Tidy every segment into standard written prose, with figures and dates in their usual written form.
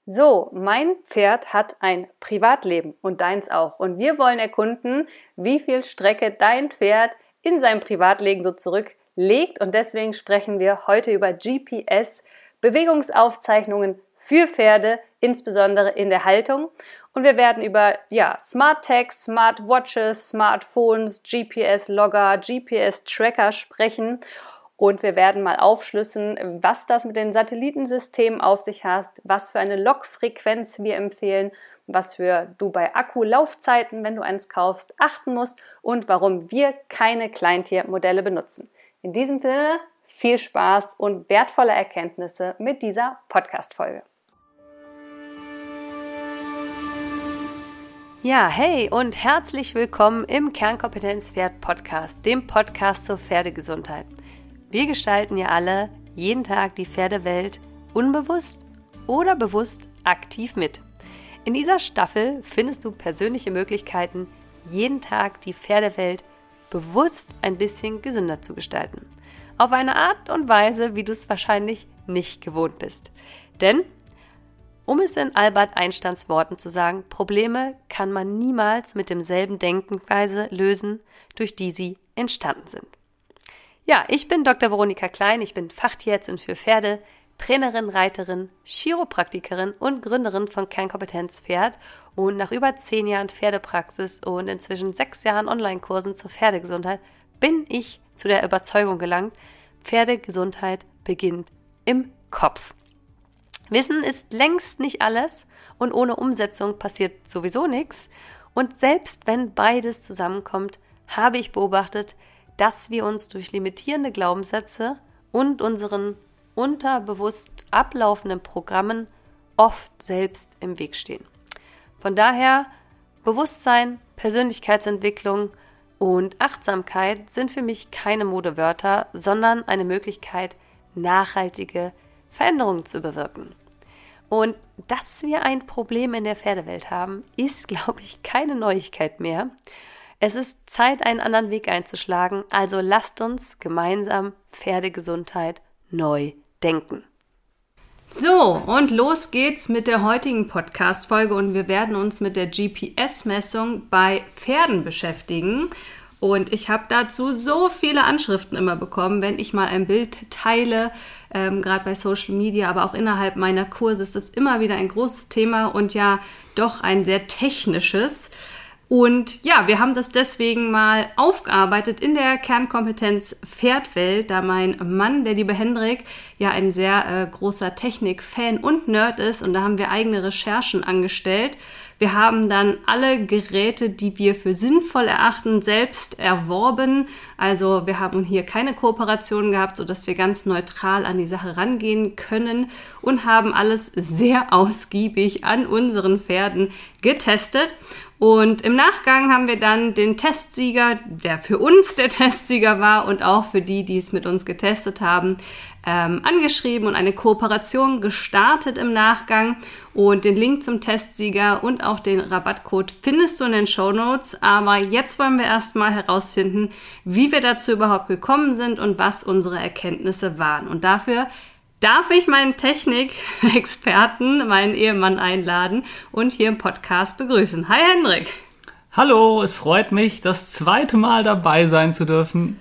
So, mein Pferd hat ein Privatleben und deins auch. Und wir wollen erkunden, wie viel Strecke dein Pferd in seinem Privatleben so zurücklegt. Und deswegen sprechen wir heute über GPS, Bewegungsaufzeichnungen für Pferde, insbesondere in der Haltung. Und wir werden über Smart Tags, Smart Watches, Smartphones, GPS-Logger, GPS-Tracker sprechen. Und wir werden mal aufschlüsseln, was das mit den Satellitensystemen auf sich hat, was für eine Lockfrequenz wir empfehlen, was du bei Akkulaufzeiten, wenn du eins kaufst, achten musst und warum wir keine Kleintiermodelle benutzen. In diesem Sinne viel Spaß und wertvolle Erkenntnisse mit dieser Podcast-Folge. Ja, hey und herzlich willkommen im Kernkompetenz Pferd Podcast, dem Podcast zur Pferdegesundheit. Wir gestalten ja alle jeden Tag die Pferdewelt unbewusst oder bewusst aktiv mit. In dieser Staffel findest du persönliche Möglichkeiten, jeden Tag die Pferdewelt bewusst ein bisschen gesünder zu gestalten. Auf eine Art und Weise, wie du es wahrscheinlich nicht gewohnt bist. Denn, um es in Albert Einsteins Worten zu sagen, Probleme kann man niemals mit demselben Denkweise lösen, durch die sie entstanden sind. Ja, ich bin Dr. Veronika Klein, ich bin Fachtierärztin für Pferde, Trainerin, Reiterin, Chiropraktikerin und Gründerin von Kernkompetenz Pferd und nach über 10 Jahren Pferdepraxis und inzwischen 6 Jahren Online-Kursen zur Pferdegesundheit bin ich zu der Überzeugung gelangt, Pferdegesundheit beginnt im Kopf. Wissen ist längst nicht alles und ohne Umsetzung passiert sowieso nichts. Und selbst wenn beides zusammenkommt, habe ich beobachtet, dass wir uns durch limitierende Glaubenssätze und unseren unterbewusst ablaufenden Programmen oft selbst im Weg stehen. Von daher, Bewusstsein, Persönlichkeitsentwicklung und Achtsamkeit sind für mich keine Modewörter, sondern eine Möglichkeit, nachhaltige Veränderungen zu bewirken. Und dass wir ein Problem in der Pferdewelt haben, ist, glaube ich, keine Neuigkeit mehr. Es ist Zeit, einen anderen Weg einzuschlagen, also lasst uns gemeinsam Pferdegesundheit neu denken. So, und los geht's mit der heutigen Podcast-Folge und wir werden uns mit der GPS-Messung bei Pferden beschäftigen. Und ich habe dazu so viele Anschriften immer bekommen, wenn ich mal ein Bild teile, gerade bei Social Media, aber auch innerhalb meiner Kurse ist das immer wieder ein großes Thema und ja doch ein sehr technisches. Und ja, wir haben das deswegen mal aufgearbeitet in der Kernkompetenz Pferdwelt, da mein Mann, der liebe Hendrik, ja ein sehr großer Technik-Fan und Nerd ist und da haben wir eigene Recherchen angestellt. Wir haben dann alle Geräte, die wir für sinnvoll erachten, selbst erworben. Also wir haben hier keine Kooperation gehabt, sodass wir ganz neutral an die Sache rangehen können und haben alles sehr ausgiebig an unseren Pferden getestet. Und im Nachgang haben wir dann den Testsieger, der für uns der Testsieger war und auch für die, die es mit uns getestet haben, angeschrieben und eine Kooperation gestartet im Nachgang. Und den Link zum Testsieger und auch den Rabattcode findest du in den Shownotes. Aber jetzt wollen wir erstmal herausfinden, wie wir dazu überhaupt gekommen sind und was unsere Erkenntnisse waren. Und dafür darf ich meinen Technikexperten, meinen Ehemann, einladen und hier im Podcast begrüßen. Hi Hendrik! Hallo, es freut mich, das 2. Mal dabei sein zu dürfen.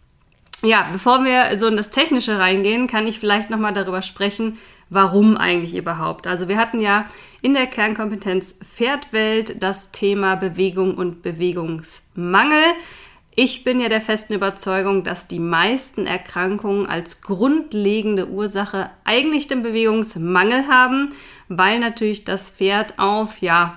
Ja, bevor wir so in das Technische reingehen, kann ich vielleicht nochmal darüber sprechen, warum eigentlich überhaupt. Also wir hatten ja in der Kernkompetenz Pferdwelt das Thema Bewegung und Bewegungsmangel. Ich bin ja der festen Überzeugung, dass die meisten Erkrankungen als grundlegende Ursache eigentlich den Bewegungsmangel haben, weil natürlich das Pferd auf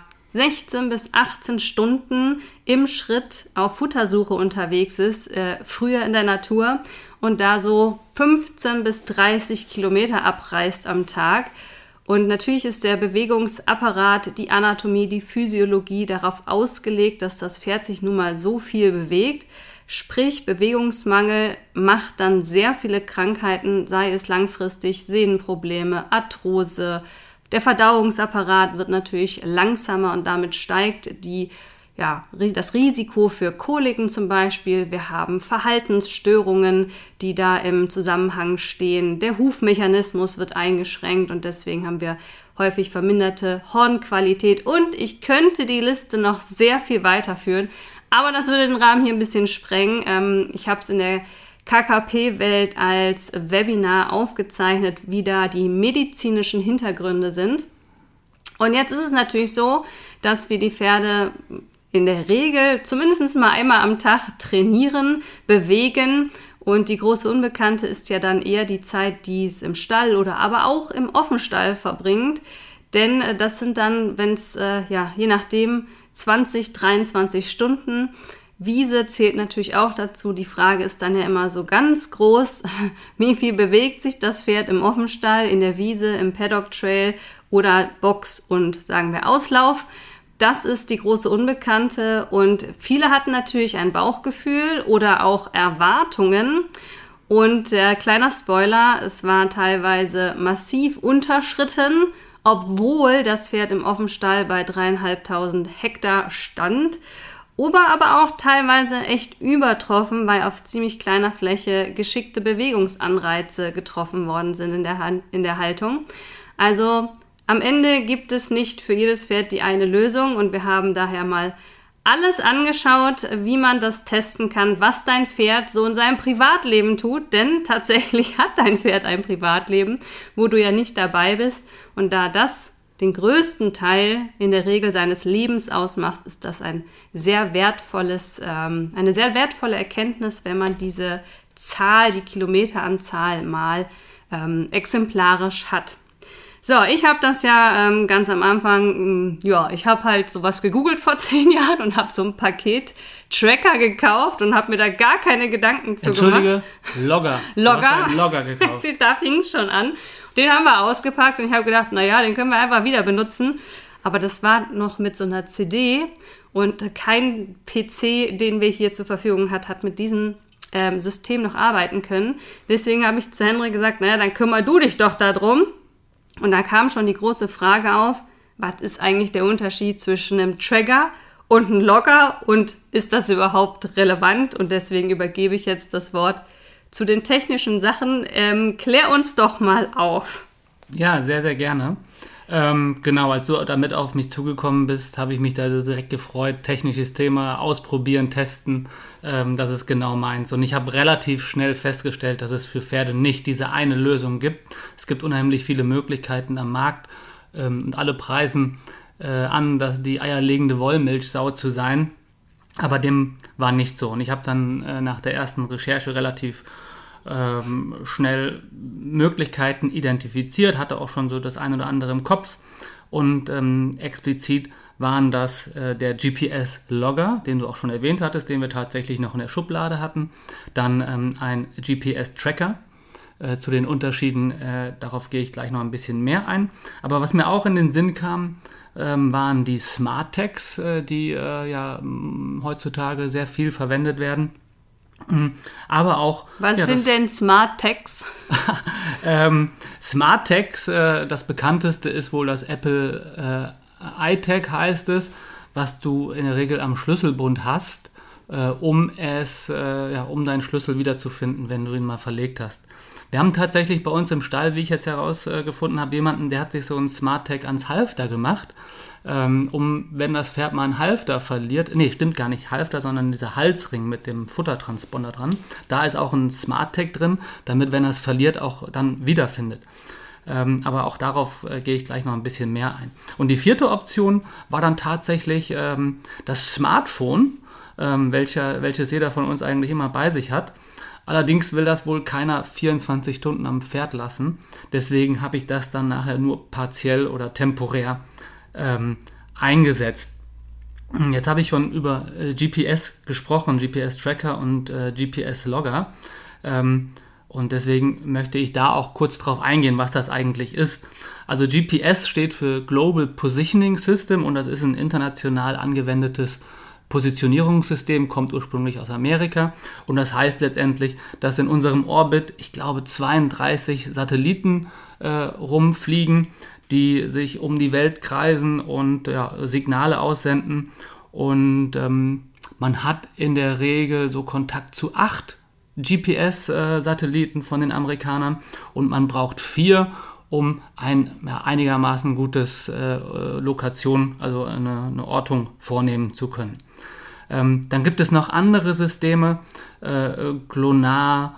16 bis 18 Stunden im Schritt auf Futtersuche unterwegs ist, früher in der Natur und da so 15 bis 30 Kilometer abreißt am Tag. Und natürlich ist der Bewegungsapparat, die Anatomie, die Physiologie darauf ausgelegt, dass das Pferd sich nun mal so viel bewegt. Sprich, Bewegungsmangel macht dann sehr viele Krankheiten, sei es langfristig Sehnenprobleme, Arthrose. Der Verdauungsapparat wird natürlich langsamer und damit steigt die das Risiko für Koliken zum Beispiel. Wir haben Verhaltensstörungen, die da im Zusammenhang stehen. Der Hufmechanismus wird eingeschränkt und deswegen haben wir häufig verminderte Hornqualität. Und ich könnte die Liste noch sehr viel weiterführen, aber das würde den Rahmen hier ein bisschen sprengen. Ich habe es in der KKP-Welt als Webinar aufgezeichnet, wie da die medizinischen Hintergründe sind. Und jetzt ist es natürlich so, dass wir die Pferde in der Regel zumindest mal einmal am Tag trainieren, bewegen. Und die große Unbekannte ist ja dann eher die Zeit, die es im Stall oder aber auch im Offenstall verbringt. Denn das sind dann, wenn es je nachdem 20, 23 Stunden. Wiese zählt natürlich auch dazu. Die Frage ist dann ja immer so ganz groß, wie viel bewegt sich das Pferd im Offenstall, in der Wiese, im Paddock Trail oder Box und sagen wir Auslauf. Das ist die große Unbekannte und viele hatten natürlich ein Bauchgefühl oder auch Erwartungen. Und kleiner Spoiler, es war teilweise massiv unterschritten, obwohl das Pferd im Offenstall bei 3.500 Hektar stand. Aber auch teilweise echt übertroffen, weil auf ziemlich kleiner Fläche geschickte Bewegungsanreize getroffen worden sind in der Haltung. Also am Ende gibt es nicht für jedes Pferd die eine Lösung und wir haben daher mal alles angeschaut, wie man das testen kann, was dein Pferd so in seinem Privatleben tut, denn tatsächlich hat dein Pferd ein Privatleben, wo du ja nicht dabei bist und da das den größten Teil in der Regel seines Lebens ausmacht, ist das eine sehr wertvolle Erkenntnis, wenn man diese Zahl, die Kilometeranzahl mal exemplarisch hat. So, ich habe das ja ganz am Anfang, ich habe halt sowas gegoogelt vor 10 Jahren und habe so ein Paket-Tracker gekauft und habe mir da gar keine Gedanken zu gemacht. Entschuldige, Logger. Du hast einen Logger gekauft. Da fing es schon an. Den haben wir ausgepackt und ich habe gedacht, den können wir einfach wieder benutzen. Aber das war noch mit so einer CD und kein PC, den wir hier zur Verfügung hat mit diesem System noch arbeiten können. Deswegen habe ich zu Henry gesagt, dann kümmere du dich doch darum. Und da kam schon die große Frage auf, was ist eigentlich der Unterschied zwischen einem Tracker und einem Logger und ist das überhaupt relevant? Und deswegen übergebe ich jetzt das Wort zu den technischen Sachen. Klär uns doch mal auf. Ja, sehr, sehr gerne. Genau, als du damit auf mich zugekommen bist, habe ich mich da direkt gefreut. Technisches Thema, ausprobieren, testen, das ist genau meins. Und ich habe relativ schnell festgestellt, dass es für Pferde nicht diese eine Lösung gibt. Es gibt unheimlich viele Möglichkeiten am Markt und alle preisen an, dass die eierlegende Wollmilchsau zu sein. Aber dem war nicht so. Und ich habe dann nach der ersten Recherche relativ schnell Möglichkeiten identifiziert, hatte auch schon so das eine oder andere im Kopf und explizit waren das der GPS-Logger, den du auch schon erwähnt hattest, den wir tatsächlich noch in der Schublade hatten, dann ein GPS-Tracker. Zu den Unterschieden, darauf gehe ich gleich noch ein bisschen mehr ein. Aber was mir auch in den Sinn kam, waren die Smart Tags, die heutzutage sehr viel verwendet werden. Aber auch... Was sind denn Smart Tags? Smart Tags, das bekannteste ist wohl das Apple iTag heißt es, was du in der Regel am Schlüsselbund hast, um deinen Schlüssel wiederzufinden, wenn du ihn mal verlegt hast. Wir haben tatsächlich bei uns im Stall, wie ich jetzt herausgefunden habe, jemanden, der hat sich so einen Smart Tag ans Halfter gemacht, wenn das Pferd mal einen Halfter verliert, stimmt gar nicht Halfter, sondern dieser Halsring mit dem Futtertransponder dran, da ist auch ein Smart Tag drin, damit, wenn er es verliert, auch dann wiederfindet. Aber auch darauf gehe ich gleich noch ein bisschen mehr ein. Und die vierte Option war dann tatsächlich das Smartphone, welches jeder von uns eigentlich immer bei sich hat. Allerdings will das wohl keiner 24 Stunden am Pferd lassen. Deswegen habe ich das dann nachher nur partiell oder temporär eingesetzt. Jetzt habe ich schon über GPS gesprochen, GPS-Tracker und GPS-Logger. Und deswegen möchte ich da auch kurz drauf eingehen, was das eigentlich ist. Also GPS steht für Global Positioning System und das ist ein international angewendetes Positionierungssystem, kommt ursprünglich aus Amerika und das heißt letztendlich, dass in unserem Orbit, ich glaube 32 Satelliten rumfliegen, die sich um die Welt kreisen und Signale aussenden und man hat in der Regel so Kontakt zu 8 GPS-Satelliten von den Amerikanern und man braucht 4, um ein einigermaßen gutes Lokation, also eine Ortung vornehmen zu können. Dann gibt es noch andere Systeme, GLONASS,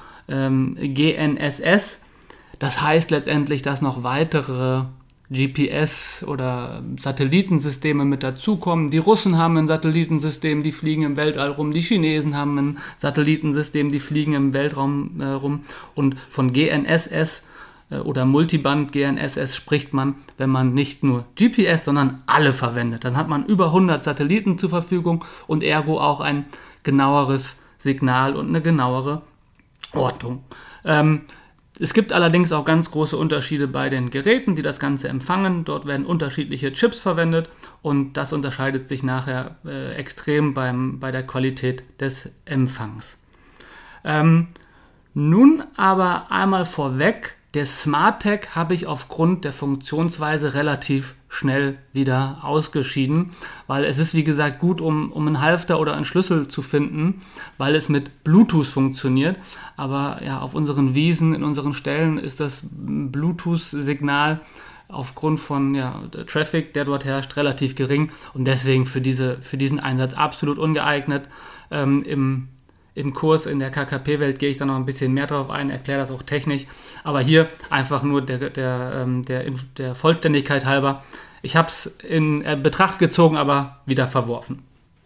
GNSS. Das heißt letztendlich, dass noch weitere GPS- oder Satellitensysteme mit dazukommen. Die Russen haben ein Satellitensystem, die fliegen im Weltall rum. Die Chinesen haben ein Satellitensystem, die fliegen im Weltraum rum. Und von GNSS oder Multiband GNSS spricht man, wenn man nicht nur GPS, sondern alle verwendet. Dann hat man über 100 Satelliten zur Verfügung und ergo auch ein genaueres Signal und eine genauere Ortung. Es gibt allerdings auch ganz große Unterschiede bei den Geräten, die das Ganze empfangen. Dort werden unterschiedliche Chips verwendet und das unterscheidet sich nachher extrem bei der Qualität des Empfangs. Nun aber einmal vorweg, der SmartTag habe ich aufgrund der Funktionsweise relativ schnell wieder ausgeschieden, weil es ist wie gesagt gut, um einen Halfter oder einen Schlüssel zu finden, weil es mit Bluetooth funktioniert, aber ja, auf unseren Wiesen, in unseren Ställen ist das Bluetooth-Signal aufgrund von Traffic, der dort herrscht, relativ gering und deswegen für diesen Einsatz absolut ungeeignet. Im Kurs in der KKP-Welt gehe ich da noch ein bisschen mehr drauf ein, erkläre das auch technisch, aber hier einfach nur der Vollständigkeit halber. Ich habe es in Betracht gezogen, aber wieder verworfen.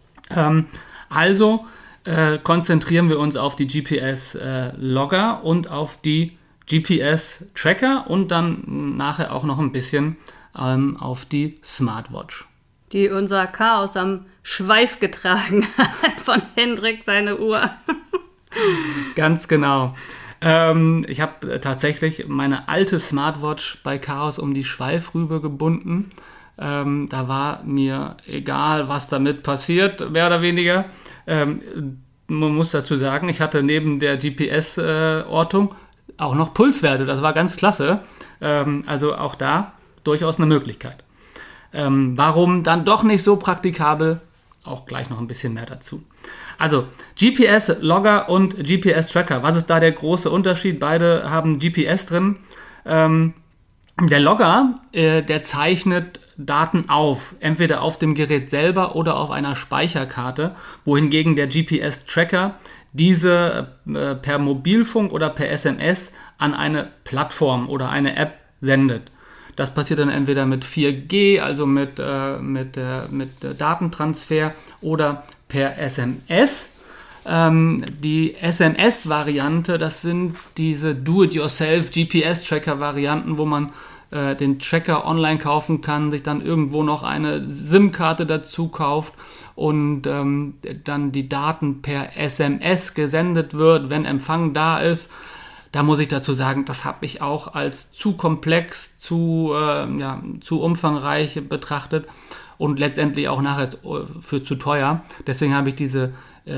Also konzentrieren wir uns auf die GPS-Logger und auf die GPS-Tracker und dann nachher auch noch ein bisschen auf die Smartwatch. Die unser Chaos am Schweif getragen hat von Hendrik, seine Uhr. Ganz genau. Ich habe tatsächlich meine alte Smartwatch bei Chaos um die Schweifrübe gebunden. Da war mir egal, was damit passiert, mehr oder weniger. Man muss dazu sagen, ich hatte neben der GPS-Ortung auch noch Pulswerte. Das war ganz klasse. Also auch da durchaus eine Möglichkeit. Warum dann doch nicht so praktikabel? Auch gleich noch ein bisschen mehr dazu. Also GPS-Logger und GPS-Tracker. Was ist da der große Unterschied? Beide haben GPS drin. Der Logger, der zeichnet Daten auf, entweder auf dem Gerät selber oder auf einer Speicherkarte, wohingegen der GPS-Tracker diese per Mobilfunk oder per SMS an eine Plattform oder eine App sendet. Das passiert dann entweder mit 4G, also mit Datentransfer oder per SMS. Die SMS-Variante, das sind diese Do-it-yourself-GPS-Tracker-Varianten, wo man den Tracker online kaufen kann, sich dann irgendwo noch eine SIM-Karte dazu kauft und dann die Daten per SMS gesendet wird, wenn Empfang da ist. Da muss ich dazu sagen, das habe ich auch als zu komplex, zu umfangreich betrachtet und letztendlich auch nachher für zu teuer. Deswegen habe ich diese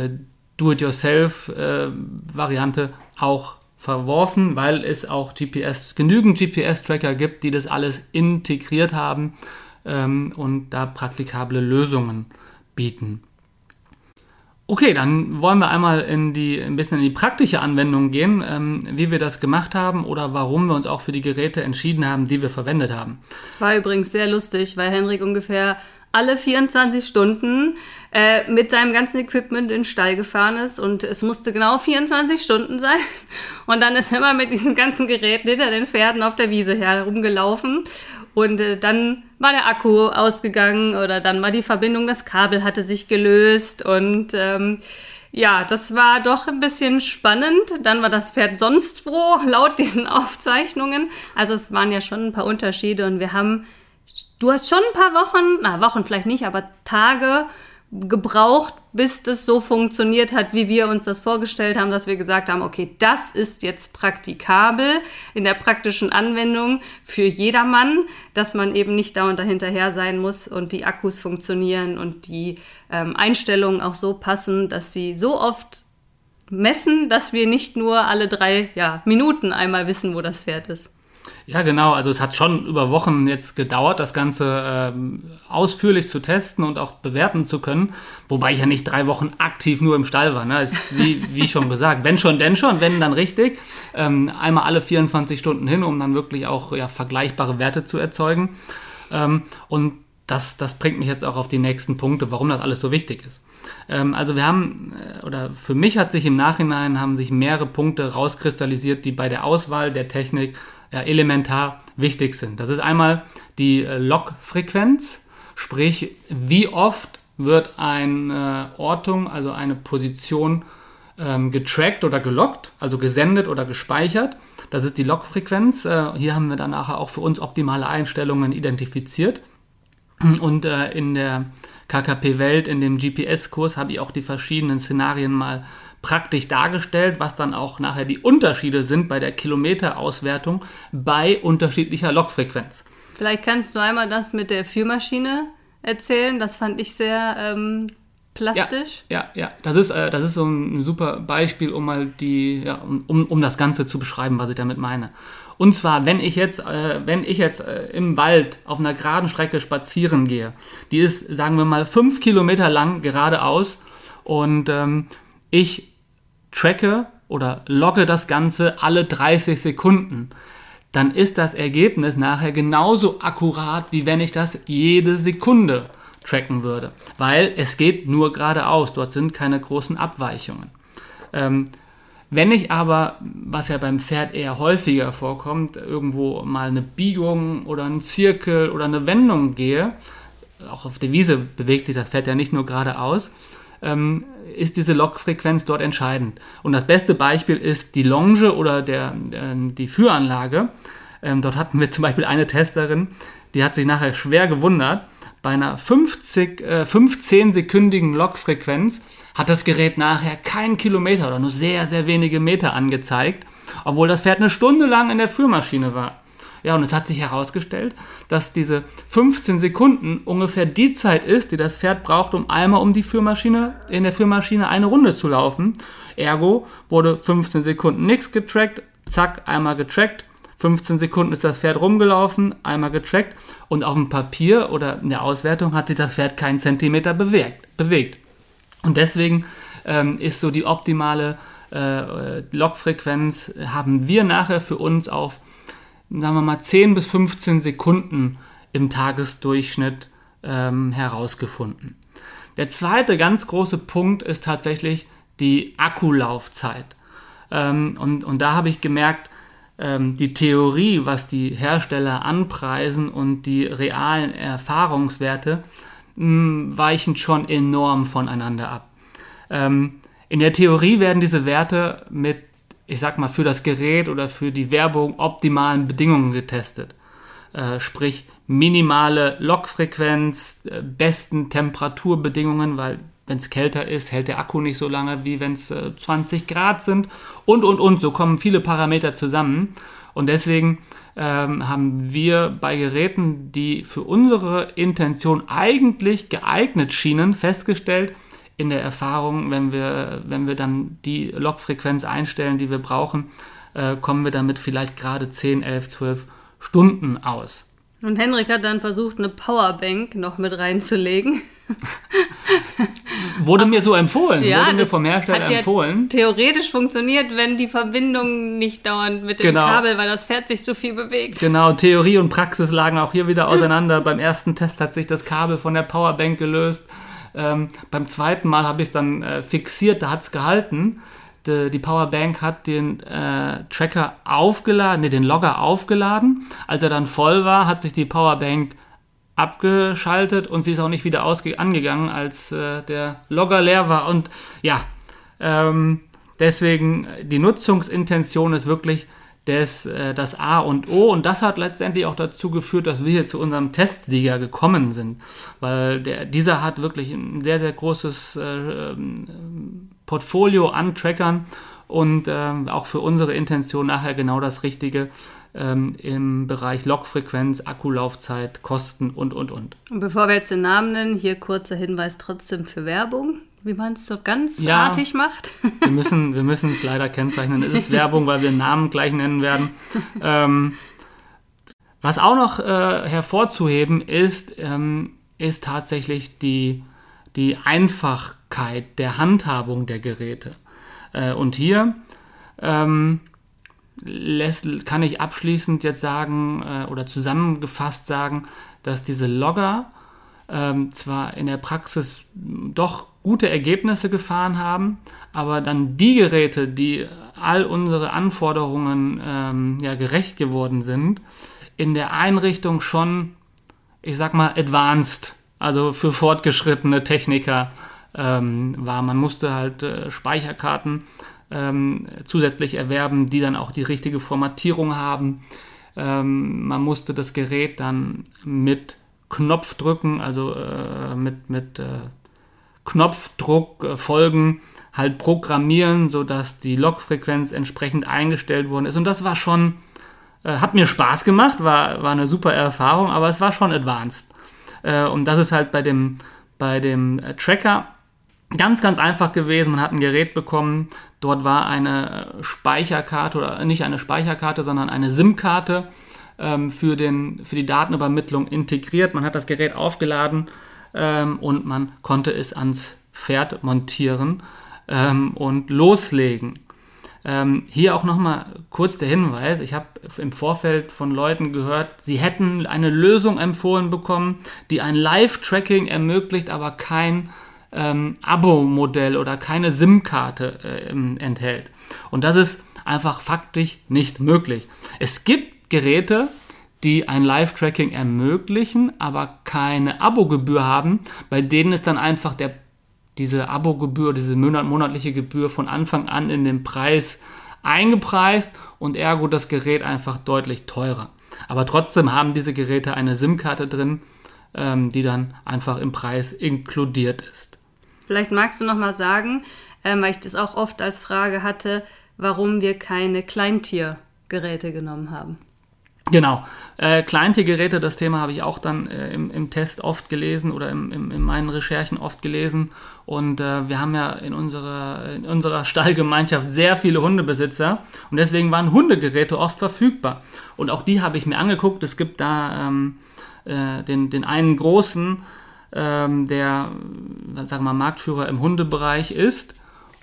Do-it-yourself-Variante auch verworfen, weil es auch genügend GPS-Tracker gibt, die das alles integriert haben und da praktikable Lösungen bieten. Okay, dann wollen wir einmal ein bisschen in die praktische Anwendung gehen, wie wir das gemacht haben oder warum wir uns auch für die Geräte entschieden haben, die wir verwendet haben. Das war übrigens sehr lustig, weil Henrik ungefähr alle 24 Stunden mit seinem ganzen Equipment in den Stall gefahren ist und es musste genau 24 Stunden sein. Und dann ist er immer mit diesen ganzen Geräten hinter den Pferden auf der Wiese herumgelaufen. Und dann war der Akku ausgegangen oder dann war die Verbindung, das Kabel hatte sich gelöst und das war doch ein bisschen spannend. Dann war das Pferd sonst wo, laut diesen Aufzeichnungen. Also es waren ja schon ein paar Unterschiede und du hast schon ein paar Wochen vielleicht nicht, aber Tage gebraucht, bis das so funktioniert hat, wie wir uns das vorgestellt haben, dass wir gesagt haben, okay, das ist jetzt praktikabel in der praktischen Anwendung für jedermann, dass man eben nicht da und dahinterher sein muss und die Akkus funktionieren und die Einstellungen auch so passen, dass sie so oft messen, dass wir nicht nur alle 3 Minuten einmal wissen, wo das Pferd ist. Ja, genau. Also es hat schon über Wochen jetzt gedauert, das Ganze ausführlich zu testen und auch bewerten zu können. Wobei ich ja nicht 3 Wochen aktiv nur im Stall war. Ne? Also wie schon gesagt, wenn schon, denn schon, wenn dann richtig. Einmal alle 24 Stunden hin, um dann wirklich auch vergleichbare Werte zu erzeugen. Und das bringt mich jetzt auch auf die nächsten Punkte, warum das alles so wichtig ist. Also wir haben, oder für mich haben sich mehrere Punkte rauskristallisiert, die bei der Auswahl der Technik elementar wichtig sind. Das ist einmal die Lockfrequenz, sprich wie oft wird eine Ortung, also eine Position getrackt oder gelockt, also gesendet oder gespeichert. Das ist die Lockfrequenz. Hier haben wir dann nachher auch für uns optimale Einstellungen identifiziert. Und in der KKP-Welt, in dem GPS-Kurs, habe ich auch die verschiedenen Szenarien mal praktisch dargestellt, was dann auch nachher die Unterschiede sind bei der Kilometerauswertung bei unterschiedlicher Lockfrequenz. Vielleicht kannst du einmal das mit der Führmaschine erzählen. Das fand ich sehr plastisch. Ja. Das ist so ein super Beispiel, um mal um das Ganze zu beschreiben, was ich damit meine. Und zwar, wenn ich jetzt im Wald auf einer geraden Strecke spazieren gehe, die ist, sagen wir mal, 5 Kilometer lang geradeaus und ich tracke oder logge das Ganze alle 30 Sekunden, dann ist das Ergebnis nachher genauso akkurat, wie wenn ich das jede Sekunde tracken würde, weil es geht nur geradeaus, dort sind keine großen Abweichungen. Wenn ich aber, was ja beim Pferd eher häufiger vorkommt, irgendwo mal eine Biegung oder einen Zirkel oder eine Wendung gehe, auch auf der Wiese bewegt sich das Pferd ja nicht nur geradeaus, ist diese Lockfrequenz dort entscheidend. Und das beste Beispiel ist die Longe oder die Führanlage. Dort hatten wir zum Beispiel eine Testerin, die hat sich nachher schwer gewundert. Bei einer 15-sekündigen Lockfrequenz hat das Gerät nachher keinen Kilometer oder nur sehr, sehr wenige Meter angezeigt, obwohl das Pferd eine Stunde lang in der Führmaschine war. Ja, und es hat sich herausgestellt, dass diese 15 Sekunden ungefähr die Zeit ist, die das Pferd braucht, um einmal in der Führmaschine eine Runde zu laufen. Ergo wurde 15 Sekunden nichts getrackt, zack, einmal getrackt. 15 Sekunden ist das Pferd rumgelaufen, einmal getrackt und auf dem Papier oder in der Auswertung hat sich das Pferd keinen Zentimeter bewegt. Und deswegen ist so die optimale Lockfrequenz, haben wir nachher für uns auf, sagen wir mal, 10 bis 15 Sekunden im Tagesdurchschnitt herausgefunden. Der zweite ganz große Punkt ist tatsächlich die Akkulaufzeit. Und da habe ich gemerkt, die Theorie, was die Hersteller anpreisen und die realen Erfahrungswerte, weichen schon enorm voneinander ab. In der Theorie werden diese Werte mit, ich sag mal, für das Gerät oder für die Werbung optimalen Bedingungen getestet. Sprich, minimale Lockfrequenz, besten Temperaturbedingungen, weil wenn es kälter ist, hält der Akku nicht so lange, wie wenn es 20 Grad sind und. So kommen viele Parameter zusammen. Und deswegen haben wir bei Geräten, die für unsere Intention eigentlich geeignet schienen, festgestellt, in der Erfahrung, wenn wir dann die Lockfrequenz einstellen, die wir brauchen, kommen wir damit vielleicht gerade 10, 11, 12 Stunden aus. Und Henrik hat dann versucht, eine Powerbank noch mit reinzulegen. Wurde mir so empfohlen, ja, wurde mir vom Hersteller empfohlen. Theoretisch funktioniert, wenn die Verbindung nicht dauernd mit dem Kabel, weil das Pferd sich zu viel bewegt. Genau, Theorie und Praxis lagen auch hier wieder auseinander. Beim ersten Test hat sich das Kabel von der Powerbank gelöst. Beim zweiten Mal habe ich es dann fixiert, da hat es gehalten. Die Powerbank hat den Tracker aufgeladen, den Logger aufgeladen. Als er dann voll war, hat sich die Powerbank abgeschaltet und sie ist auch nicht wieder angegangen, als der Logger leer war. Und ja, deswegen die Nutzungsintention ist wirklich das A und O. Und das hat letztendlich auch dazu geführt, dass wir hier zu unserem Testliga gekommen sind. Weil dieser hat wirklich ein sehr, sehr großes Portfolio an Trackern und auch für unsere Intention nachher genau das Richtige im Bereich Lockfrequenz, Akkulaufzeit, Kosten und. Und bevor wir jetzt den Namen nennen, hier kurzer Hinweis trotzdem für Werbung, wie man es so ganz artig macht. Wir müssen es leider kennzeichnen. Es ist Werbung, weil wir Namen gleich nennen werden. Was auch noch hervorzuheben ist tatsächlich die Einfachkeit der Handhabung der Geräte. Und hier kann ich abschließend jetzt sagen oder zusammengefasst sagen, dass diese Logger zwar in der Praxis doch gute Ergebnisse gefahren haben, aber dann die Geräte, die all unsere Anforderungen gerecht geworden sind, in der Einrichtung schon, ich sag mal, advanced, also für fortgeschrittene Techniker war. Man musste halt Speicherkarten zusätzlich erwerben, die dann auch die richtige Formatierung haben. Man musste das Gerät dann mit Knopfdrücken, also mit Knopfdruck Folgen halt programmieren, sodass die Logfrequenz entsprechend eingestellt worden ist. Und das war schon, hat mir Spaß gemacht, war eine super Erfahrung, aber es war schon advanced. Und das ist halt bei dem Tracker ganz, ganz einfach gewesen. Man hat ein Gerät bekommen, dort war eine Speicherkarte, oder nicht eine Speicherkarte, sondern eine SIM-Karte für die Datenübermittlung integriert. Man hat das Gerät aufgeladen und man konnte es ans Pferd montieren und loslegen. Hier auch nochmal kurz der Hinweis, ich habe im Vorfeld von Leuten gehört, sie hätten eine Lösung empfohlen bekommen, die ein Live-Tracking ermöglicht, aber kein Abo-Modell oder keine SIM-Karte enthält. Und das ist einfach faktisch nicht möglich. Es gibt Geräte, die ein Live-Tracking ermöglichen, aber keine Abogebühr haben, bei denen ist dann einfach diese Abogebühr, diese monatliche Gebühr von Anfang an in den Preis eingepreist und ergo das Gerät einfach deutlich teurer. Aber trotzdem haben diese Geräte eine SIM-Karte drin, die dann einfach im Preis inkludiert ist. Vielleicht magst du noch mal sagen, weil ich das auch oft als Frage hatte, warum wir keine Kleintiergeräte genommen haben. Genau, Kleintiergeräte, das Thema habe ich auch dann im Test oft gelesen oder in meinen Recherchen oft gelesen. Und wir haben ja in unserer Stallgemeinschaft sehr viele Hundebesitzer und deswegen waren Hundegeräte oft verfügbar. Und auch die habe ich mir angeguckt. Es gibt da den einen großen, der, sagen wir mal, Marktführer im Hundebereich ist.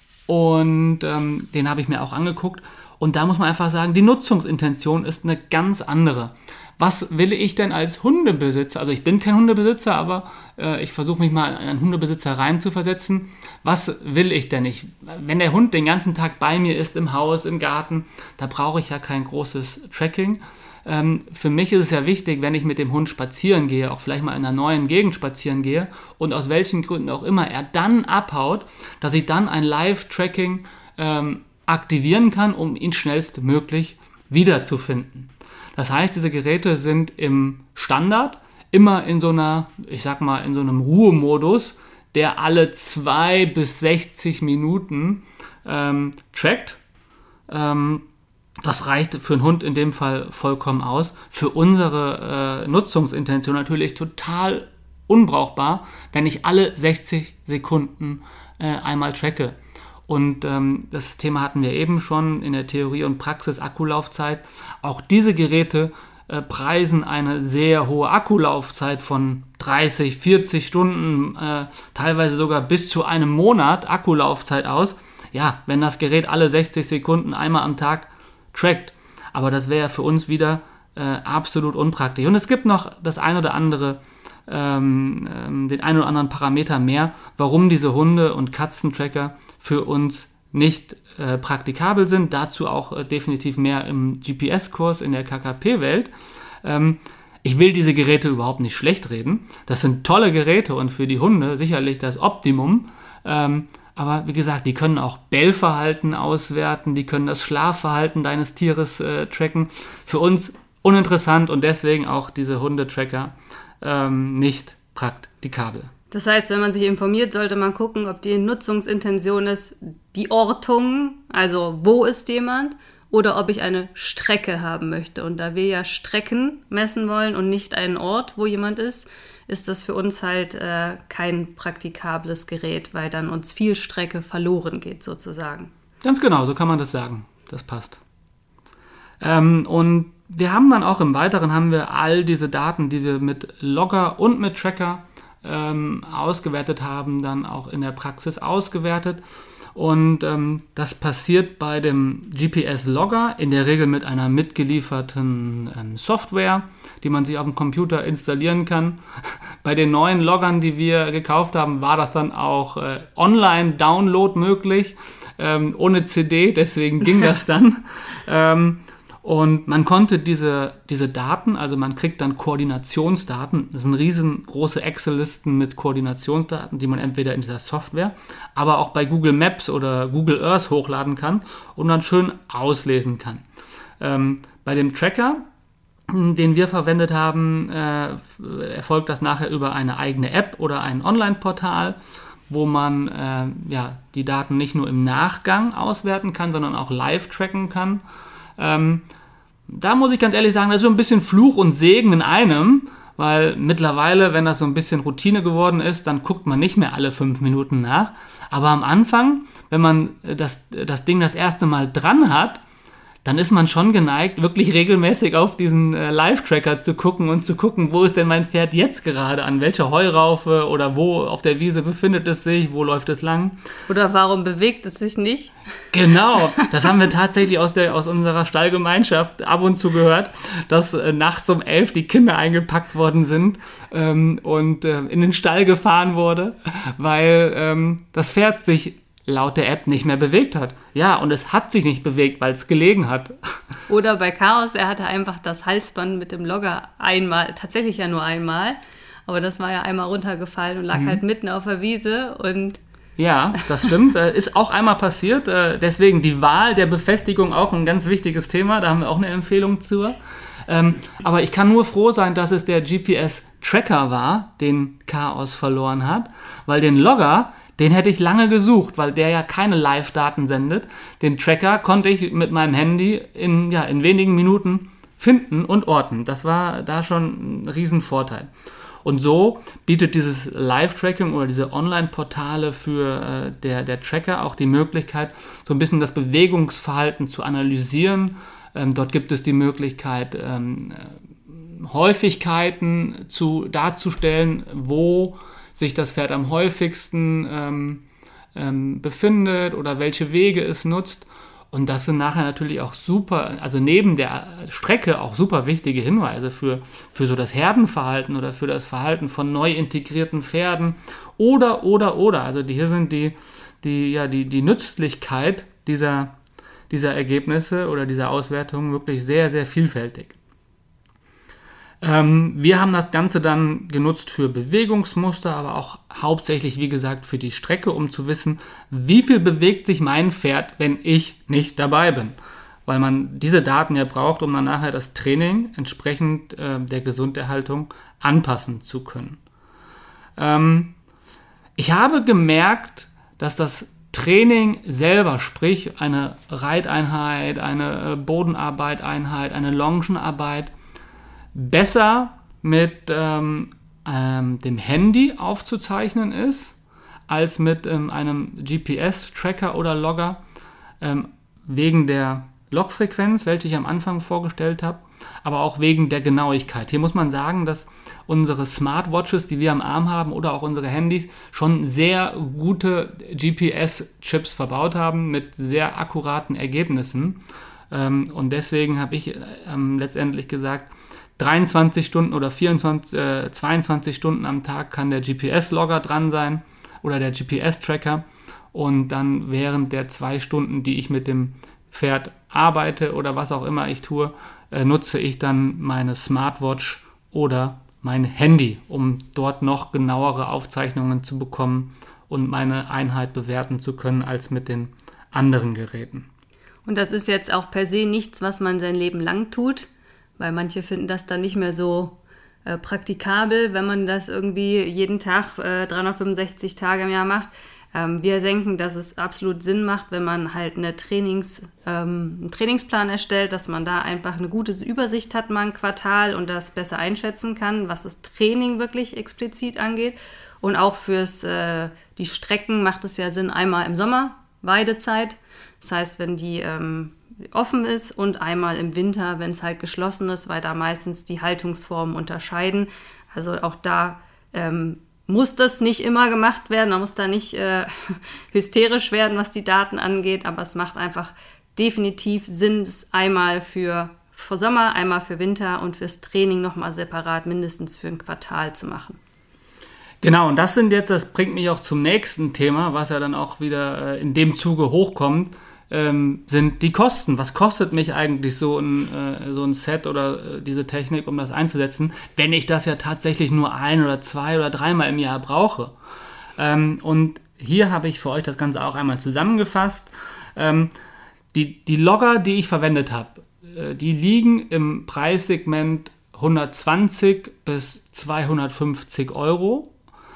Und den habe ich mir auch angeguckt. Und da muss man einfach sagen, die Nutzungsintention ist eine ganz andere. Was will ich denn als Hundebesitzer? Also ich bin kein Hundebesitzer, aber ich versuche mich mal in einen Hundebesitzer reinzuversetzen. Was will ich denn? Wenn der Hund den ganzen Tag bei mir ist, im Haus, im Garten, da brauche ich ja kein großes Tracking. Für mich ist es ja wichtig, wenn ich mit dem Hund spazieren gehe, auch vielleicht mal in einer neuen Gegend spazieren gehe und aus welchen Gründen auch immer er dann abhaut, dass ich dann ein Live-Tracking aktivieren kann, um ihn schnellstmöglich wiederzufinden. Das heißt, diese Geräte sind im Standard immer in so einer, ich sag mal, in so einem Ruhemodus, der alle 2 bis 60 Minuten trackt. Das reicht für einen Hund in dem Fall vollkommen aus. Für unsere Nutzungsintention natürlich total unbrauchbar, wenn ich alle 60 Sekunden einmal tracke. Und das Thema hatten wir eben schon in der Theorie und Praxis, Akkulaufzeit. Auch diese Geräte preisen eine sehr hohe Akkulaufzeit von 30, 40 Stunden, teilweise sogar bis zu einem Monat Akkulaufzeit aus. Ja, wenn das Gerät alle 60 Sekunden einmal am Tag trackt. Aber das wäre ja für uns wieder absolut unpraktisch. Und es gibt noch das ein oder andere, den einen oder anderen Parameter mehr, warum diese Hunde- und Katzentracker für uns nicht praktikabel sind. Dazu auch definitiv mehr im GPS-Kurs in der KKP-Welt. Ich will diese Geräte überhaupt nicht schlecht reden. Das sind tolle Geräte und für die Hunde sicherlich das Optimum. Aber wie gesagt, die können auch Bellverhalten auswerten, die können das Schlafverhalten deines Tieres tracken. Für uns uninteressant und deswegen auch diese Hundetracker nicht praktikabel. Das heißt, wenn man sich informiert, sollte man gucken, ob die Nutzungsintention ist, die Ortung, also wo ist jemand, oder ob ich eine Strecke haben möchte. Und da wir ja Strecken messen wollen und nicht einen Ort, wo jemand ist das für uns halt kein praktikables Gerät, weil dann uns viel Strecke verloren geht sozusagen. Ganz genau, so kann man das sagen. Das passt. Und wir haben dann auch im Weiteren haben wir all diese Daten, die wir mit Logger und mit Tracker ausgewertet haben, dann auch in der Praxis ausgewertet. Und das passiert bei dem GPS-Logger in der Regel mit einer mitgelieferten Software, die man sich auf dem Computer installieren kann. Bei den neuen Loggern, die wir gekauft haben, war das dann auch Online-Download möglich, ohne CD, deswegen ging das dann. Und man konnte diese Daten, also man kriegt dann Koordinationsdaten, das sind riesengroße Excel-Listen mit Koordinationsdaten, die man entweder in dieser Software, aber auch bei Google Maps oder Google Earth hochladen kann und dann schön auslesen kann. Bei dem Tracker, den wir verwendet haben, erfolgt das nachher über eine eigene App oder ein Online-Portal, wo man die Daten nicht nur im Nachgang auswerten kann, sondern auch live tracken kann. Da muss ich ganz ehrlich sagen, das ist so ein bisschen Fluch und Segen in einem, weil mittlerweile, wenn das so ein bisschen Routine geworden ist, dann guckt man nicht mehr alle 5 Minuten nach. Aber am Anfang, wenn man das Ding das erste Mal dran hat, dann ist man schon geneigt, wirklich regelmäßig auf diesen Live-Tracker zu gucken und zu gucken, wo ist denn mein Pferd jetzt gerade, an welcher Heuraufe oder wo auf der Wiese befindet es sich, wo läuft es lang. Oder warum bewegt es sich nicht? Genau, das haben wir tatsächlich aus unserer Stallgemeinschaft ab und zu gehört, dass nachts um 11 die Kinder eingepackt worden sind und in den Stall gefahren wurde, weil das Pferd sich laut der App nicht mehr bewegt hat. Ja, und es hat sich nicht bewegt, weil es gelegen hat. Oder bei Chaos, er hatte einfach das Halsband mit dem Logger einmal, tatsächlich ja nur einmal, aber das war ja einmal runtergefallen und lag halt mitten auf der Wiese und... Ja, das stimmt. Ist auch einmal passiert. Deswegen die Wahl der Befestigung auch ein ganz wichtiges Thema. Da haben wir auch eine Empfehlung zu. Aber ich kann nur froh sein, dass es der GPS-Tracker war, den Chaos verloren hat, weil den Logger, den hätte ich lange gesucht, weil der ja keine Live-Daten sendet. Den Tracker konnte ich mit meinem Handy in wenigen Minuten finden und orten. Das war da schon ein Riesenvorteil. Und so bietet dieses Live-Tracking oder diese Online-Portale für der Tracker auch die Möglichkeit, so ein bisschen das Bewegungsverhalten zu analysieren. Dort gibt es die Möglichkeit, Häufigkeiten darzustellen, wo sich das Pferd am häufigsten befindet oder welche Wege es nutzt. Und das sind nachher natürlich auch super, also neben der Strecke auch super wichtige Hinweise für so das Herdenverhalten oder für das Verhalten von neu integrierten Pferden oder. Also hier sind die Nützlichkeit dieser Ergebnisse oder dieser Auswertungen wirklich sehr, sehr vielfältig. Wir haben das Ganze dann genutzt für Bewegungsmuster, aber auch hauptsächlich, wie gesagt, für die Strecke, um zu wissen, wie viel bewegt sich mein Pferd, wenn ich nicht dabei bin. Weil man diese Daten ja braucht, um dann nachher das Training entsprechend der Gesunderhaltung anpassen zu können. Ich habe gemerkt, dass das Training selber, sprich eine Reiteinheit, eine Bodenarbeiteinheit, eine Longenarbeit, besser mit dem Handy aufzuzeichnen ist, als mit einem GPS-Tracker oder Logger, wegen der Logfrequenz, welche ich am Anfang vorgestellt habe, aber auch wegen der Genauigkeit. Hier muss man sagen, dass unsere Smartwatches, die wir am Arm haben, oder auch unsere Handys schon sehr gute GPS-Chips verbaut haben mit sehr akkuraten Ergebnissen. Und deswegen habe ich letztendlich gesagt, 23 Stunden oder 22 Stunden am Tag kann der GPS-Logger dran sein oder der GPS-Tracker, und dann während der 2 Stunden, die ich mit dem Pferd arbeite oder was auch immer ich tue, nutze ich dann meine Smartwatch oder mein Handy, um dort noch genauere Aufzeichnungen zu bekommen und meine Einheit bewerten zu können als mit den anderen Geräten. Und das ist jetzt auch per se nichts, was man sein Leben lang tut, weil manche finden das dann nicht mehr so praktikabel, wenn man das irgendwie jeden Tag 365 Tage im Jahr macht. Wir denken, dass es absolut Sinn macht, wenn man halt einen Trainingsplan erstellt, dass man da einfach eine gute Übersicht hat, mal ein Quartal, und das besser einschätzen kann, was das Training wirklich explizit angeht. Und auch fürs die Strecken macht es ja Sinn, einmal im Sommer, Weidezeit. Das heißt, wenn die offen ist und einmal im Winter, wenn es halt geschlossen ist, weil da meistens die Haltungsformen unterscheiden. Also auch da muss das nicht immer gemacht werden, man muss da nicht hysterisch werden, was die Daten angeht, aber es macht einfach definitiv Sinn, das einmal für Sommer, einmal für Winter und fürs Training nochmal separat mindestens für ein Quartal zu machen. Genau, und das bringt mich auch zum nächsten Thema, was ja dann auch wieder in dem Zuge hochkommt, sind die Kosten. Was kostet mich eigentlich so ein Set oder diese Technik, um das einzusetzen, wenn ich das ja tatsächlich nur 1 oder 2 oder 3 Mal im Jahr brauche? Und hier habe ich für euch das Ganze auch einmal zusammengefasst. Die Logger, die ich verwendet habe, die liegen im Preissegment 120 bis 250 Euro.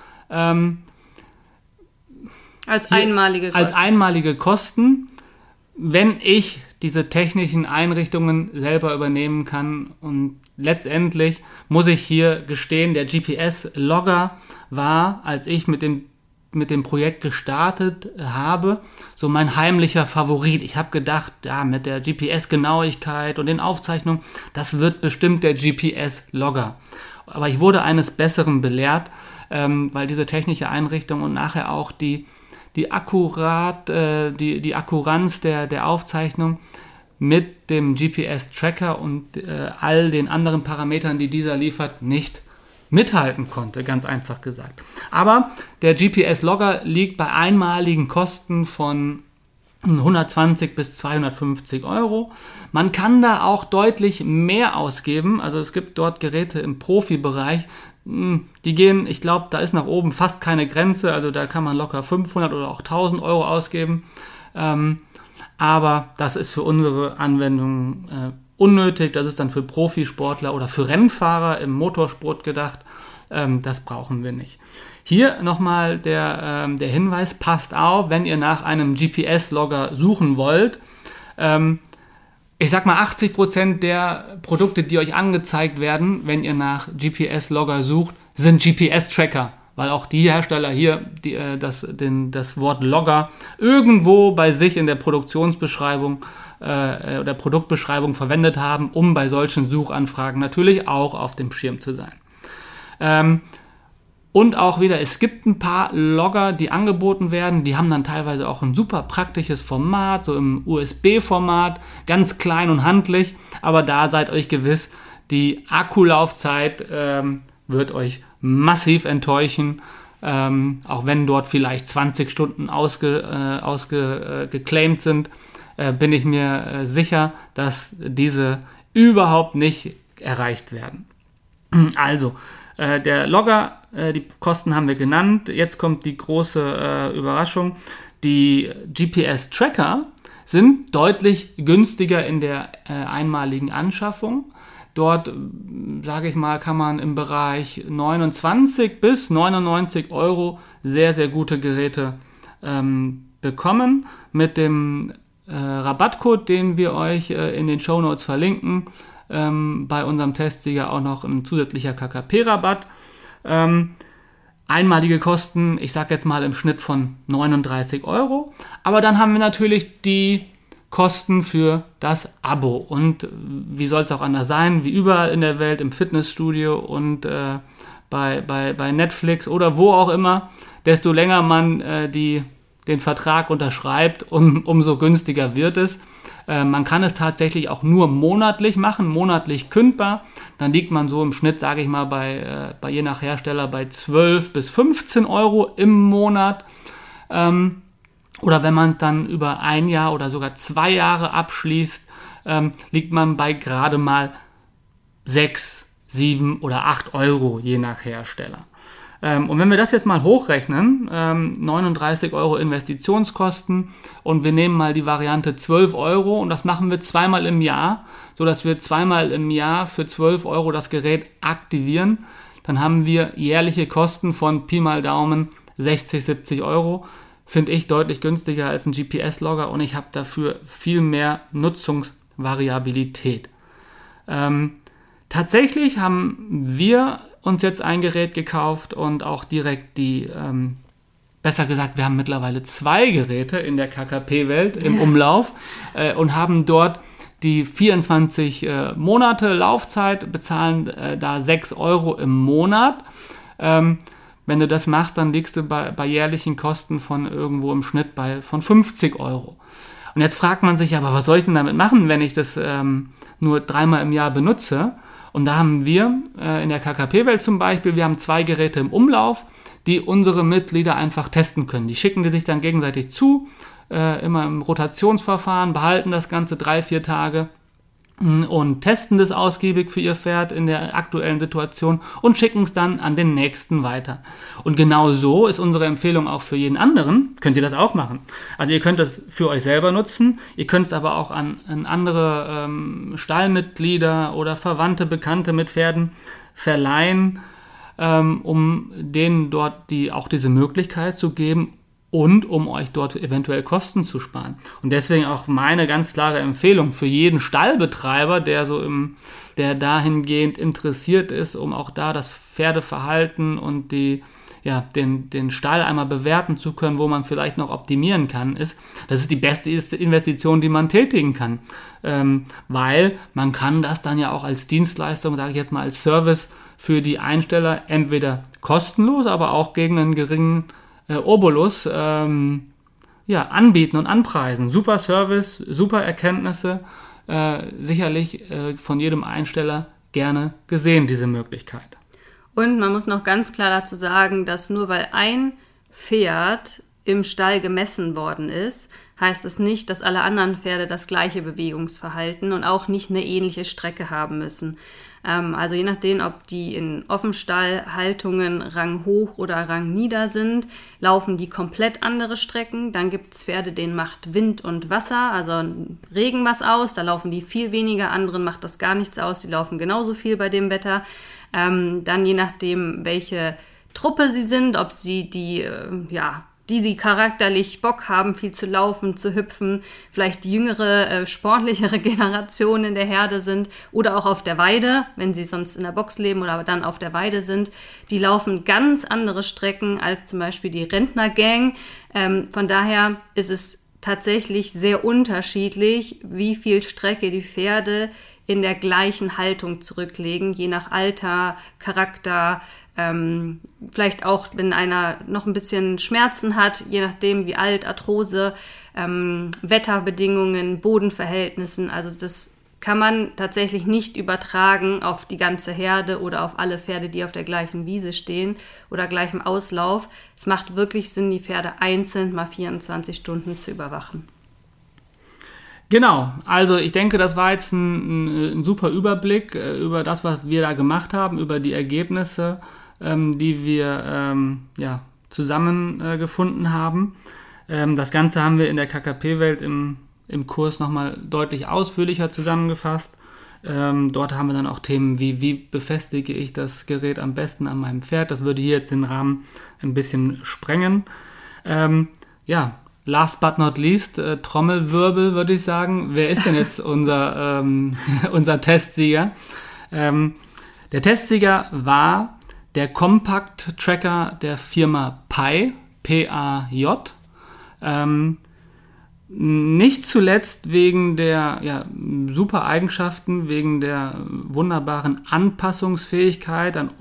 Als einmalige Kosten, wenn ich diese technischen Einrichtungen selber übernehmen kann. Und letztendlich muss ich hier gestehen, der GPS-Logger war, als ich mit dem Projekt gestartet habe, so mein heimlicher Favorit. Ich habe gedacht, ja, mit der GPS-Genauigkeit und den Aufzeichnungen, das wird bestimmt der GPS-Logger. Aber ich wurde eines Besseren belehrt, weil diese technische Einrichtung und nachher auch die Akkuranz der Aufzeichnung mit dem GPS-Tracker und all den anderen Parametern, die dieser liefert, nicht mithalten konnte, ganz einfach gesagt. Aber der GPS-Logger liegt bei einmaligen Kosten von 120 bis 250 Euro. Man kann da auch deutlich mehr ausgeben. Also es gibt dort Geräte im Profibereich, die gehen, ich glaube, da ist nach oben fast keine Grenze. Also da kann man locker 500 oder auch 1000 Euro ausgeben. Aber das ist für unsere Anwendung unnötig. Das ist dann für Profisportler oder für Rennfahrer im Motorsport gedacht. Das brauchen wir nicht. Hier nochmal der Hinweis, passt auf, wenn ihr nach einem GPS-Logger suchen wollt. Ich sag mal, 80% der Produkte, die euch angezeigt werden, wenn ihr nach GPS-Logger sucht, sind GPS-Tracker. Weil auch die Hersteller hier das Wort Logger irgendwo bei sich in der Produktionsbeschreibung oder Produktbeschreibung verwendet haben, um bei solchen Suchanfragen natürlich auch auf dem Schirm zu sein. Und auch wieder, es gibt ein paar Logger, die angeboten werden, die haben dann teilweise auch ein super praktisches Format, so im USB-Format, ganz klein und handlich, aber da seid euch gewiss, die Akkulaufzeit wird euch massiv enttäuschen, auch wenn dort vielleicht 20 Stunden geclaimt sind, bin ich mir sicher, dass diese überhaupt nicht erreicht werden. Also, der Logger, die Kosten haben wir genannt. Jetzt kommt die große Überraschung. Die GPS-Tracker sind deutlich günstiger in der einmaligen Anschaffung. Dort, sage ich mal, kann man im Bereich 29 bis 99 Euro sehr, sehr gute Geräte bekommen. Mit dem Rabattcode, den wir euch in den Shownotes verlinken, bei unserem Testsieger auch noch ein zusätzlicher KKP-Rabatt. Einmalige Kosten, ich sage jetzt mal im Schnitt von 39 Euro. Aber dann haben wir natürlich die Kosten für das Abo. Und wie soll es auch anders sein, wie überall in der Welt, im Fitnessstudio und bei Netflix oder wo auch immer, desto länger man den Vertrag unterschreibt, umso günstiger wird es. Man kann es tatsächlich auch nur monatlich machen, monatlich kündbar. Dann liegt man so im Schnitt, sage ich mal, bei je nach Hersteller bei 12 bis 15 Euro im Monat. Oder wenn man dann über 1 Jahr oder sogar 2 Jahre abschließt, liegt man bei gerade mal 6, 7 oder 8 Euro je nach Hersteller. Und wenn wir das jetzt mal hochrechnen, 39 Euro Investitionskosten und wir nehmen mal die Variante 12 Euro und das machen wir 2-mal im Jahr, sodass wir 2-mal im Jahr für 12 Euro das Gerät aktivieren, dann haben wir jährliche Kosten von Pi mal Daumen 60, 70 Euro. Finde ich deutlich günstiger als ein GPS-Logger und ich habe dafür viel mehr Nutzungsvariabilität. Tatsächlich haben wir uns jetzt ein Gerät gekauft und auch direkt die besser gesagt, wir haben mittlerweile 2 Geräte in der KKP-Welt im Umlauf und haben dort die 24 Monate Laufzeit, bezahlen da 6 Euro im Monat. Wenn du das machst, dann liegst du bei jährlichen Kosten von irgendwo im Schnitt von 50 Euro. Und jetzt fragt man sich, aber was soll ich denn damit machen, wenn ich das nur 3-mal im Jahr benutze? Und da haben wir in der KKP-Welt zum Beispiel, wir haben 2 Geräte im Umlauf, die unsere Mitglieder einfach testen können. Die schicken die sich dann gegenseitig zu, immer im Rotationsverfahren, behalten das Ganze 3-4 Tage und testen das ausgiebig für ihr Pferd in der aktuellen Situation und schicken es dann an den nächsten weiter. Und genau so ist unsere Empfehlung auch für jeden anderen, könnt ihr das auch machen. Also ihr könnt es für euch selber nutzen, ihr könnt es aber auch an andere Stallmitglieder oder Verwandte, Bekannte mit Pferden verleihen, um denen dort auch diese Möglichkeit zu geben und um euch dort eventuell Kosten zu sparen. Und deswegen auch meine ganz klare Empfehlung für jeden Stallbetreiber, der dahingehend interessiert ist, um auch da das Pferdeverhalten und den Stall einmal bewerten zu können, wo man vielleicht noch optimieren kann, das ist die beste Investition, die man tätigen kann. Weil man kann das dann ja auch als Dienstleistung, sage ich jetzt mal als Service für die Einsteller entweder kostenlos, aber auch gegen einen geringen Obolus anbieten und anpreisen. Super Service, super Erkenntnisse, sicherlich von jedem Einsteller gerne gesehen, diese Möglichkeit. Und man muss noch ganz klar dazu sagen, dass nur weil ein Pferd im Stall gemessen worden ist, heißt es nicht, dass alle anderen Pferde das gleiche Bewegungsverhalten und auch nicht eine ähnliche Strecke haben müssen. Also je nachdem, ob die in Offenstallhaltungen Rang hoch oder Rang nieder sind, laufen die komplett andere Strecken. Dann gibt es Pferde, denen macht Wind und Wasser, also Regen was aus, da laufen die viel weniger, anderen macht das gar nichts aus, die laufen genauso viel bei dem Wetter. Dann je nachdem, welche Truppe sie sind, ob sie die charakterlich Bock haben, viel zu laufen, zu hüpfen, vielleicht die jüngere, sportlichere Generation in der Herde sind oder auch auf der Weide, wenn sie sonst in der Box leben oder dann auf der Weide sind, die laufen ganz andere Strecken als zum Beispiel die Rentnergang. Von daher ist es tatsächlich sehr unterschiedlich, wie viel Strecke die Pferde in der gleichen Haltung zurücklegen, je nach Alter, Charakter, vielleicht auch, wenn einer noch ein bisschen Schmerzen hat, je nachdem wie alt, Arthrose, Wetterbedingungen, Bodenverhältnissen. Also das kann man tatsächlich nicht übertragen auf die ganze Herde oder auf alle Pferde, die auf der gleichen Wiese stehen oder gleichem Auslauf. Es macht wirklich Sinn, die Pferde einzeln mal 24 Stunden zu überwachen. Genau, also ich denke, das war jetzt ein super Überblick über das, was wir da gemacht haben, über die Ergebnisse, die wir zusammengefunden haben. Das Ganze haben wir in der KKP-Welt im Kurs nochmal deutlich ausführlicher zusammengefasst. Dort haben wir dann auch Themen wie befestige ich das Gerät am besten an meinem Pferd. Das würde hier jetzt den Rahmen ein bisschen sprengen. Last but not least, Trommelwirbel würde ich sagen. Wer ist denn jetzt unser Testsieger? Der Testsieger war der Compact Tracker der Firma PAJ, P-A-J. Nicht zuletzt wegen der super Eigenschaften, wegen der wunderbaren Anpassungsfähigkeit an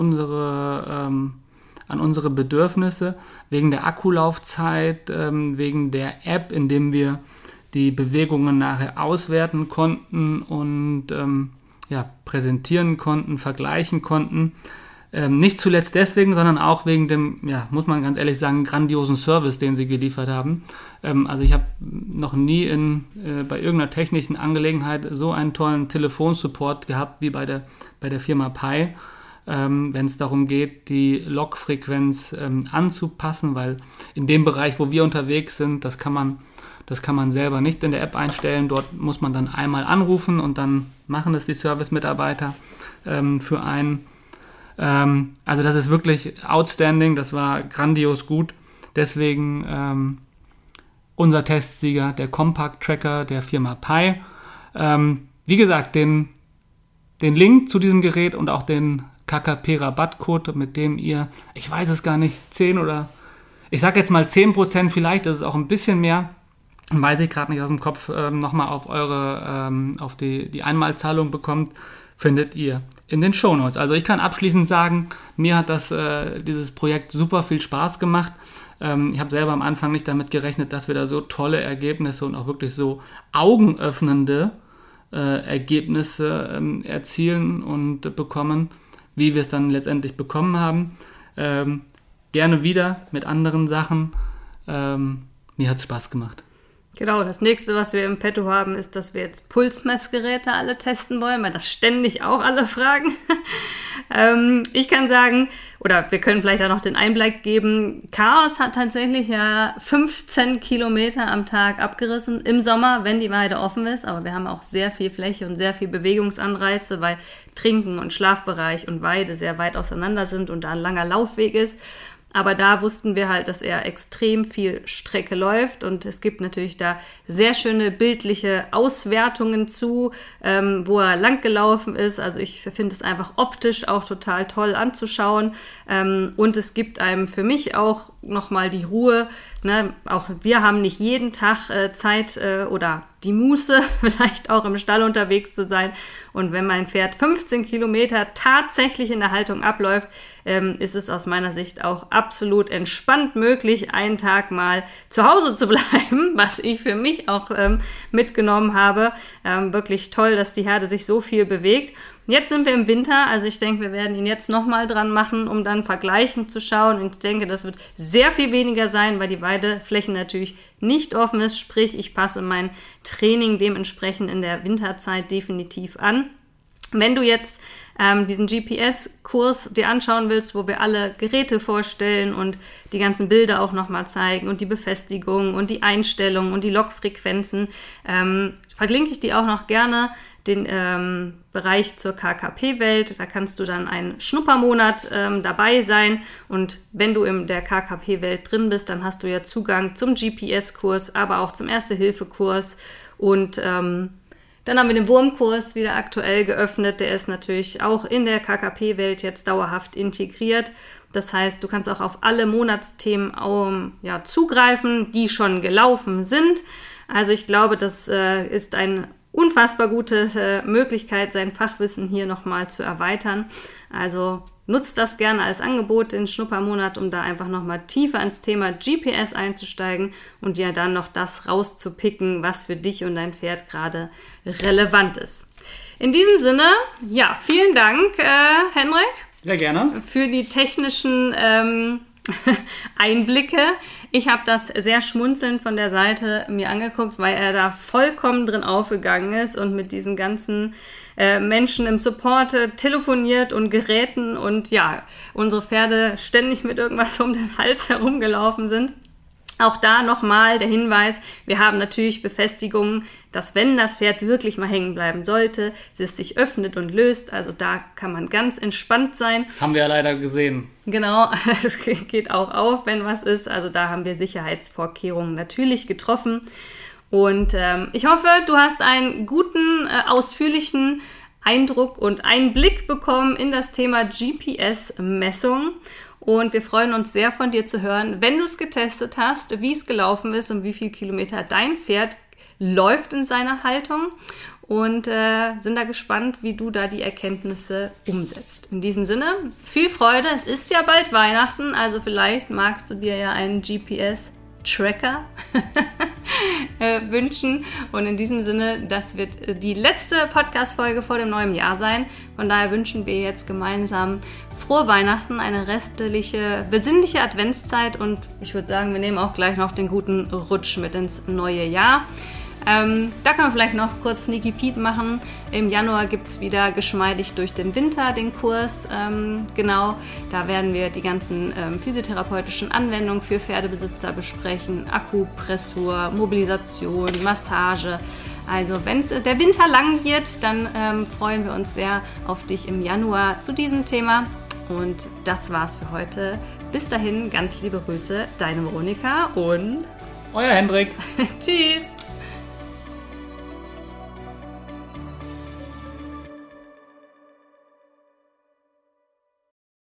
unsere Bedürfnisse, wegen der Akkulaufzeit, wegen der App, in dem wir die Bewegungen nachher auswerten konnten und präsentieren konnten, vergleichen konnten. Nicht zuletzt deswegen, sondern auch wegen dem, muss man ganz ehrlich sagen, grandiosen Service, den sie geliefert haben. Also ich habe noch nie bei irgendeiner technischen Angelegenheit so einen tollen Telefonsupport gehabt wie bei der Firma PAJ. Wenn es darum geht, die Logfrequenz anzupassen, weil in dem Bereich, wo wir unterwegs sind, das kann man selber nicht in der App einstellen. Dort muss man dann einmal anrufen und dann machen das die Service-Mitarbeiter für einen. Also das ist wirklich outstanding, das war grandios gut. Deswegen unser Testsieger, der Compact Tracker der Firma PAJ. Wie gesagt, den Link zu diesem Gerät und auch den KKP-Rabattcode, mit dem ihr, ich weiß es gar nicht, 10 oder ich sage jetzt mal 10% vielleicht, das ist auch ein bisschen mehr, weiß ich gerade nicht aus dem Kopf, nochmal auf die Einmalzahlung bekommt, findet ihr in den Shownotes. Also ich kann abschließend sagen, mir hat dieses Projekt super viel Spaß gemacht. Ich habe selber am Anfang nicht damit gerechnet, dass wir da so tolle Ergebnisse und auch wirklich so augenöffnende Ergebnisse erzielen und bekommen, wie wir es dann letztendlich bekommen haben. Gerne wieder mit anderen Sachen. Mir hat es Spaß gemacht. Genau, das nächste, was wir im Petto haben, ist, dass wir jetzt Pulsmessgeräte alle testen wollen, weil das ständig auch alle fragen. Ich kann sagen, oder wir können vielleicht auch noch den Einblick geben, Chaos hat tatsächlich ja 15 Kilometer am Tag abgerissen im Sommer, wenn die Weide offen ist. Aber wir haben auch sehr viel Fläche und sehr viel Bewegungsanreize, weil Trinken und Schlafbereich und Weide sehr weit auseinander sind und da ein langer Laufweg ist. Aber da wussten wir halt, dass er extrem viel Strecke läuft und es gibt natürlich da sehr schöne bildliche Auswertungen zu, wo er lang gelaufen ist. Also ich finde es einfach optisch auch total toll anzuschauen und es gibt einem für mich auch nochmal die Ruhe. Ne? Auch wir haben nicht jeden Tag Zeit oder die Muße, vielleicht auch im Stall unterwegs zu sein. Und wenn mein Pferd 15 Kilometer tatsächlich in der Haltung abläuft, ist es aus meiner Sicht auch absolut entspannt möglich, einen Tag mal zu Hause zu bleiben, was ich für mich auch mitgenommen habe. Wirklich toll, dass die Herde sich so viel bewegt. Jetzt sind wir im Winter, also ich denke, wir werden ihn jetzt nochmal dran machen, um dann vergleichend zu schauen. Und ich denke, das wird sehr viel weniger sein, weil die Weidefläche natürlich nicht offen ist. Sprich, ich passe mein Training dementsprechend in der Winterzeit definitiv an. Wenn du jetzt diesen GPS-Kurs dir anschauen willst, wo wir alle Geräte vorstellen und die ganzen Bilder auch nochmal zeigen und die Befestigung und die Einstellungen und die Logfrequenzen, verlinke ich dir auch noch gerne den Bereich zur KKP-Welt. Da kannst du dann einen Schnuppermonat dabei sein und wenn du in der KKP-Welt drin bist, dann hast du ja Zugang zum GPS-Kurs, aber auch zum Erste-Hilfe-Kurs und dann haben wir den Wurmkurs wieder aktuell geöffnet. Der ist natürlich auch in der KKP-Welt jetzt dauerhaft integriert. Das heißt, du kannst auch auf alle Monatsthemen zugreifen, die schon gelaufen sind. Also ich glaube, das ist eine unfassbar gute Möglichkeit, sein Fachwissen hier nochmal zu erweitern. Also nutzt das gerne als Angebot, den Schnuppermonat, um da einfach nochmal tiefer ins Thema GPS einzusteigen und dir dann noch das rauszupicken, was für dich und dein Pferd gerade relevant ist. In diesem Sinne, ja, vielen Dank, Henrik. Sehr gerne. Für die technischen Einblicke. Ich habe das sehr schmunzelnd von der Seite mir angeguckt, weil er da vollkommen drin aufgegangen ist und mit diesen ganzen Menschen im Support telefoniert und Geräten und ja, unsere Pferde ständig mit irgendwas um den Hals herumgelaufen sind. Auch da nochmal der Hinweis, wir haben natürlich Befestigungen, dass wenn das Pferd wirklich mal hängen bleiben sollte, es sich öffnet und löst. Also da kann man ganz entspannt sein. Haben wir ja leider gesehen. Genau, es geht auch auf, wenn was ist. Also da haben wir Sicherheitsvorkehrungen natürlich getroffen. Und ich hoffe, du hast einen guten, ausführlichen Eindruck und Einblick bekommen in das Thema GPS-Messung. Und wir freuen uns sehr, von dir zu hören, wenn du es getestet hast, wie es gelaufen ist und wie viele Kilometer dein Pferd läuft in seiner Haltung. Und sind da gespannt, wie du da die Erkenntnisse umsetzt. In diesem Sinne, viel Freude. Es ist ja bald Weihnachten, also vielleicht magst du dir ja einen GPS-Tracker wünschen. Und in diesem Sinne, das wird die letzte Podcast-Folge vor dem neuen Jahr sein. Von daher wünschen wir jetzt gemeinsam frohe Weihnachten, eine restliche, besinnliche Adventszeit und ich würde sagen, wir nehmen auch gleich noch den guten Rutsch mit ins neue Jahr. Da können wir vielleicht noch kurz Sneaky Pete machen. Im Januar gibt es wieder geschmeidig durch den Winter den Kurs. Genau, da werden wir die ganzen physiotherapeutischen Anwendungen für Pferdebesitzer besprechen. Akupressur, Mobilisation, Massage. Also wenn der Winter lang wird, dann freuen wir uns sehr auf dich im Januar zu diesem Thema. Und das war's für heute. Bis dahin, ganz liebe Grüße, deine Veronika und euer Hendrik. Tschüss.